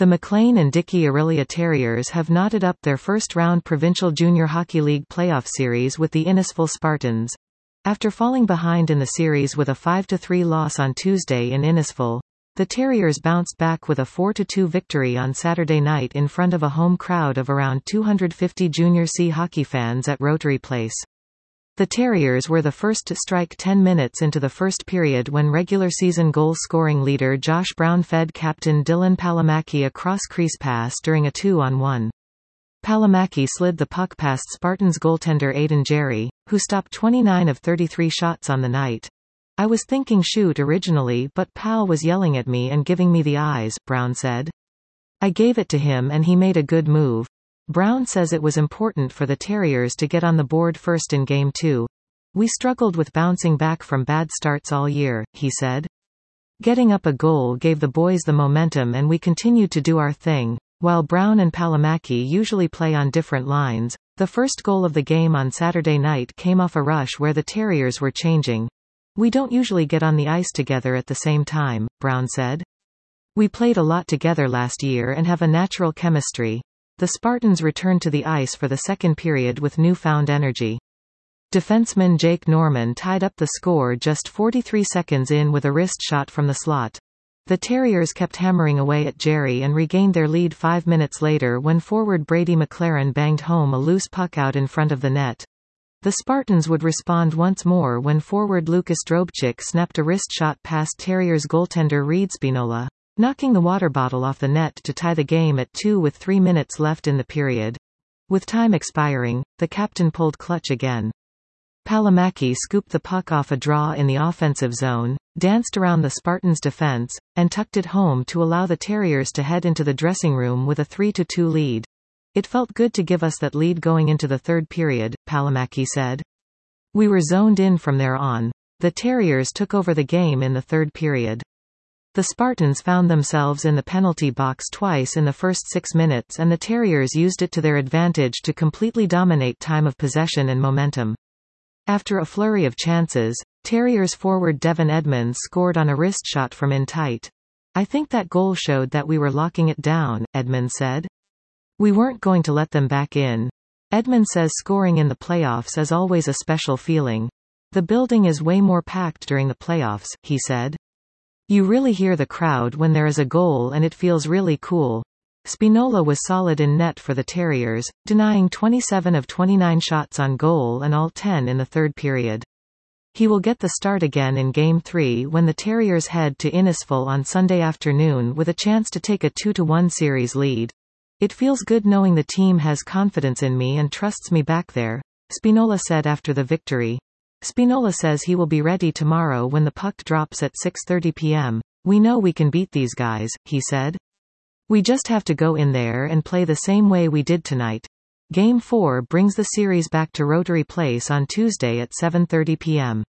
The McLean and Dickey Aurelia Terriers have knotted up their first-round Provincial Junior Hockey League playoff series with the Innisfil Spartans. After falling behind in the series with a 5-3 loss on Tuesday in Innisfil, the Terriers bounced back with a 4-2 victory on Saturday night in front of a home crowd of around 250 Junior C hockey fans at Rotary Place. The Terriers were the first to strike 10 minutes into the first period when regular season goal-scoring leader Josh Brown fed captain Dylan Palomaki a cross-crease pass during a 2-on-1. Palomaki slid the puck past Spartans goaltender Aidan Jerry, who stopped 29 of 33 shots on the night. "I was thinking shoot originally, but Pal was yelling at me and giving me the eyes," Brown said. "I gave it to him and he made a good move." Brown says it was important for the Terriers to get on the board first in Game 2. "We struggled with bouncing back from bad starts all year," he said. "Getting up a goal gave the boys the momentum and we continued to do our thing." While Brown and Palomaki usually play on different lines, the first goal of the game on Saturday night came off a rush where the Terriers were changing. "We don't usually get on the ice together at the same time," Brown said. "We played a lot together last year and have a natural chemistry." The Spartans returned to the ice for the second period with newfound energy. Defenseman Jake Norman tied up the score just 43 seconds in with a wrist shot from the slot. The Terriers kept hammering away at Jerry and regained their lead 5 minutes later when forward Brady McLaren banged home a loose puck out in front of the net. The Spartans would respond once more when forward Lucas Drobchik snapped a wrist shot past Terriers goaltender Reed Spinola, knocking the water bottle off the net to tie the game at 2 with 3 minutes left in the period. With time expiring, the captain pulled clutch again. Palomaki scooped the puck off a draw in the offensive zone, danced around the Spartans' defense, and tucked it home to allow the Terriers to head into the dressing room with a 3-2 lead. "It felt good to give us that lead going into the third period," Palomaki said. "We were zoned in from there on." The Terriers took over the game in the third period. The Spartans found themselves in the penalty box twice in the first 6 minutes and the Terriers used it to their advantage to completely dominate time of possession and momentum. After a flurry of chances, Terriers forward Devin Edmonds scored on a wrist shot from in tight. "I think that goal showed that we were locking it down," Edmonds said. "We weren't going to let them back in." Edmonds says scoring in the playoffs is always a special feeling. "The building is way more packed during the playoffs," he said. "You really hear the crowd when there is a goal and it feels really cool." Spinola was solid in net for the Terriers, denying 27 of 29 shots on goal and all 10 in the third period. He will get the start again in Game 3 when the Terriers head to Innisfil on Sunday afternoon with a chance to take a 2-1 series lead. "It feels good knowing the team has confidence in me and trusts me back there," Spinola said after the victory. Spinola says he will be ready tomorrow when the puck drops at 6:30 p.m. "We know we can beat these guys," he said. "We just have to go in there and play the same way we did tonight." Game 4 brings the series back to Rotary Place on Tuesday at 7:30 p.m.